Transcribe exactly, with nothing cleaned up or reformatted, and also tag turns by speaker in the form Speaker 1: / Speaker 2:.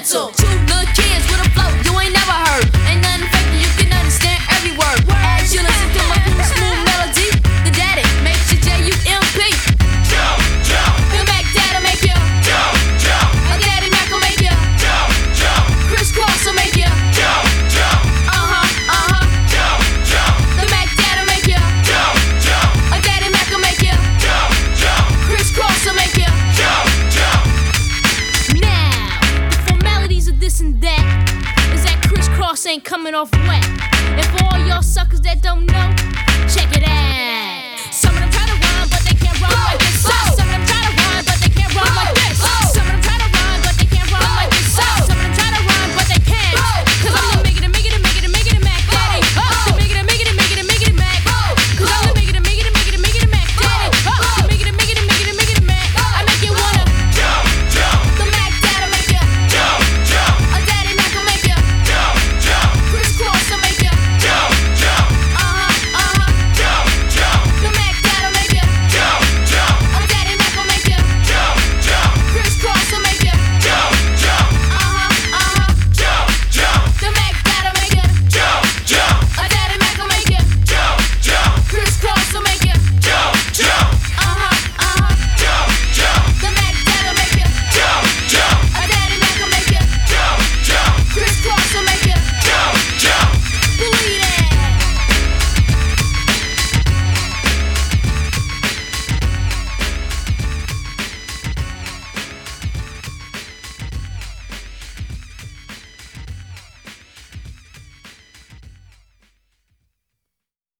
Speaker 1: mental. Two little kids with a flow you ain't never heard. Ain't nothing fake, you can understand every word. As you listen to my cool smooth melody, the daddy makes you J U M P.
Speaker 2: Jump, jump.
Speaker 1: The Mac Daddy make you
Speaker 2: Jump, jump.
Speaker 1: A Daddy Mac will make you
Speaker 2: Jump, jump.
Speaker 1: Chris Cross will make you
Speaker 2: Jump, jump.
Speaker 1: Uh-huh, uh-huh.
Speaker 2: Jump, jump.
Speaker 1: The Mac Daddy make you
Speaker 2: Jump, jump.
Speaker 1: A Daddy Mac will make you
Speaker 2: Jump, jump.
Speaker 1: Chris Cross will make you
Speaker 2: Jump, jump.
Speaker 1: Now, the formalities of this and that is that Chris Cross ain't coming off wet. And for all y'all suckers that don't know, check it out.